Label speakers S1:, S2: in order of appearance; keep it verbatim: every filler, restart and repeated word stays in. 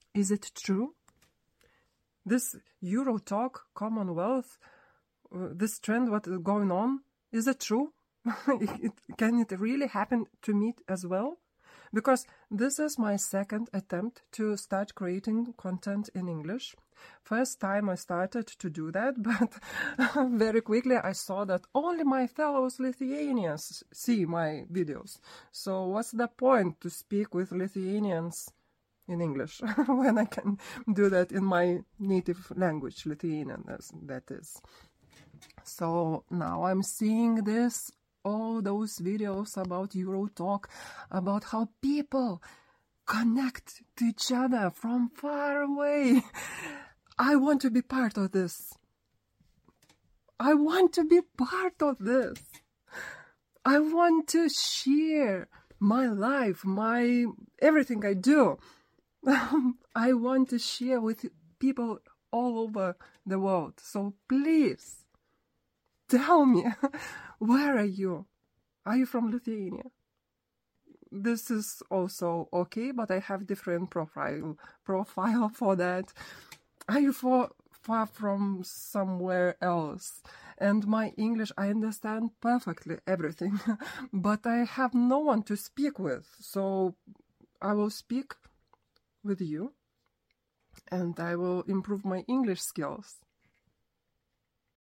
S1: Is it true? This Eurotalk, Commonwealth, uh, this trend, what is going on, is it true? it, can it really happen to me as well? Because this is my second attempt to start creating content in English. First time I started to do that, but very quickly I saw that only my fellow Lithuanians see my videos. So what's the point to speak with Lithuanians in English when I can do that in my native language, Lithuanian, that is. So now I'm seeing this, all those videos about Eurotalk, about how people connect to each other from far away. I want to be part of this. I want to be part of this. I want to share my life, my everything I do. I want to share with people all over the world. So please, tell me, where are you? Are you from Lithuania? This is also okay, but I have different profile profile for that. Are you for, far from somewhere else? And my English, I understand perfectly everything, but I have no one to speak with. So I will speak with you, and I will improve my English skills.